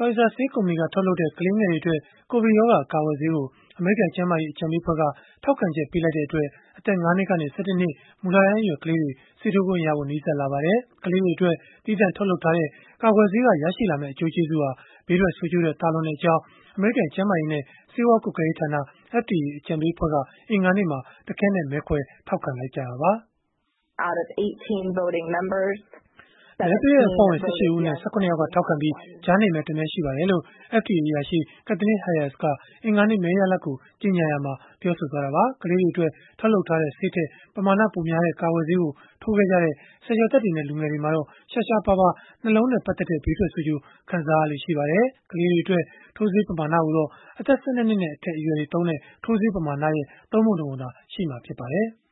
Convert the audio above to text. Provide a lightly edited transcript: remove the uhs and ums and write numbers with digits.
Pfizer ဆေးကုမ္ပဏီက ထုတ်လုပ်တဲ့ ကလေးငယ်တွေအတွက် ကိုဗစ်ရောဂါ ကာကွယ်ဆေးကို အမေရိကန် ကျန်းမာရေး အကြံပေးအဖွဲ့က ထောက်ခံချက် ပေးလိုက်တဲ့အတွက် အသက် ၅ နှစ်ကနေ ၁၁ နှစ် မူလတန်းအရွယ် ကလေးတွေ ဆေးထိုးခွင့်ရဖို့ နီးစပ်လာပါတယ်။ ကလေးတွေအတွက် သီးသန့်ထုတ်လုပ်ထားတဲ့ ကာကွယ်ဆေးက ရရှိလာမယ့် အကျိုးကျေးဇူးဟာ ဘေးထွက်ဆိုးကျိုးထက် သာလွန်ကြောင်း အမေရိကန် ကျန်းမာရေးနဲ့ ဆေးဝါးကွပ်ကဲရေးဌာန (FDA) အကြံပေးအဖွဲ့က အင်္ဂါနေ့မှာ တခဲနက် မဲခွဲထောက်ခံလိုက်ကြတာပါ။ out of 18 voting members မဲပေးတဲ့ အဖွဲ့ဝင် ၁၈ ဦးအနက် ၁၇ ယောက်က ထောက်ခံပြီး ကြားနေမဲ ၁ မဲ ရှိပါတယ်လို့ FDA အရာရှိ Kathleen Hayes က အင်္ဂါနေ့ မဲရလဒ်ကို ကြေညာရာမှာ ပြောဆိုခဲ့တာပါ။ ကလေးတွေအတွက် ထုတ်လုပ်ထားတဲ့ ဆေးထက် ပမာဏပိုများတဲ့ ကာကွယ်ဆေးကို ထိုးခဲ့ကြတဲ့ ဆယ်ကျော်သက်တွေနဲ့ လူငယ်တွေမှာတော့ ရှားရှားပါးပါး နှလုံးနဲ့ ပတ်သက်တဲ့ ဘေးထွက်ဆိုးကျိုး ခံစားရလေ့ ရှိပါတယ်။ ကလေးတွေအတွက် ထိုးဆေးပမာဏကိုတော့ အသက် ၁၂ နှစ်နဲ့အထက် အရွယ်တွေသုံးတဲ့ ထိုးဆေးပမာဏရဲ့ ၃ ပုံ ၁ ပုံသာ ရှိမှာဖြစ်ပါတယ်။